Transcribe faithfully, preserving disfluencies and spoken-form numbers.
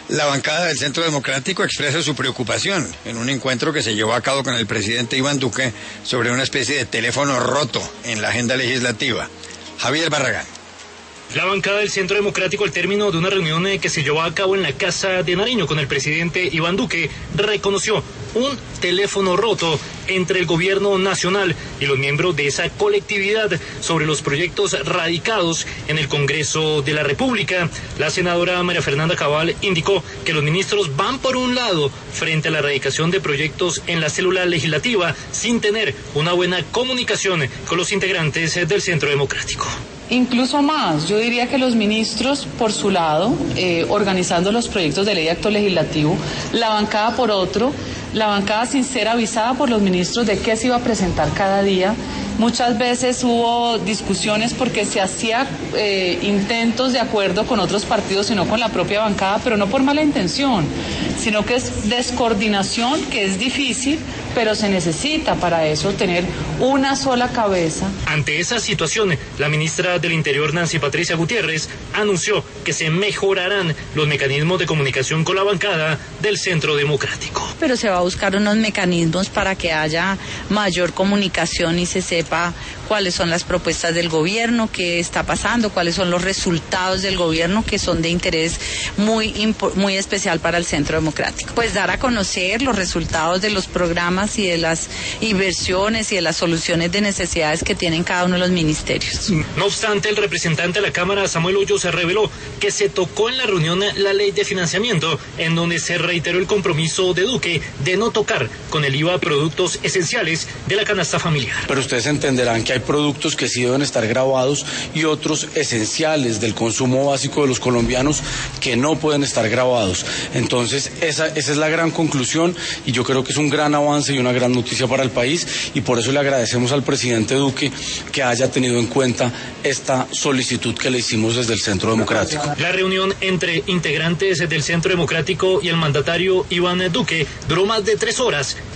La bancada del Centro Democrático expresa su preocupación en un encuentro que se llevó a cabo con el presidente Iván Duque sobre una especie de teléfono roto en la agenda legislativa. Javier Barragán. La bancada del Centro Democrático, al término de una reunión que se llevó a cabo en la Casa de Nariño con el presidente Iván Duque, reconoció un teléfono roto entre el gobierno nacional y los miembros de esa colectividad sobre los proyectos radicados en el Congreso de la República. La senadora María Fernanda Cabal indicó que los ministros van por un lado frente a la erradicación de proyectos en la célula legislativa sin tener una buena comunicación con los integrantes del Centro Democrático. Incluso más, yo diría que los ministros por su lado, eh, organizando los proyectos de ley de acto legislativo, la bancada por otro, la bancada sin ser avisada por los ministros de qué se iba a presentar cada día. Muchas veces hubo discusiones porque se hacía eh, intentos de acuerdo con otros partidos y no con la propia bancada, pero no por mala intención, sino que es descoordinación, que es difícil, pero se necesita para eso tener una sola cabeza. Ante esa situación, la ministra del Interior, Nancy Patricia Gutiérrez, anunció que se mejorarán los mecanismos de comunicación con la bancada del Centro Democrático. Pero se va a buscar unos mecanismos para que haya mayor comunicación y se sepa cuáles son las propuestas del gobierno, qué está pasando, cuáles son los resultados del gobierno que son de interés muy, muy especial para el Centro Democrático. Pues dar a conocer los resultados de los programas y de las inversiones y de las soluciones de necesidades que tienen cada uno de los ministerios. No obstante, el representante de la Cámara, Samuel Hoyos, se reveló que se tocó en la reunión la ley de financiamiento, en donde se reiteró el compromiso de Duque de no tocar con el I V A productos esenciales de la canasta familiar. Pero ustedes entenderán que hay productos que sí deben estar grabados y otros esenciales del consumo básico de los colombianos que no pueden estar grabados. Entonces, esa, esa es la gran conclusión y yo creo que es un gran avance y una gran noticia para el país y por eso le agradecemos al presidente Duque que haya tenido en cuenta esta solicitud que le hicimos desde el Centro Democrático. La reunión entre integrantes del Centro Democrático y el mandatario Iván Duque duró más de tres horas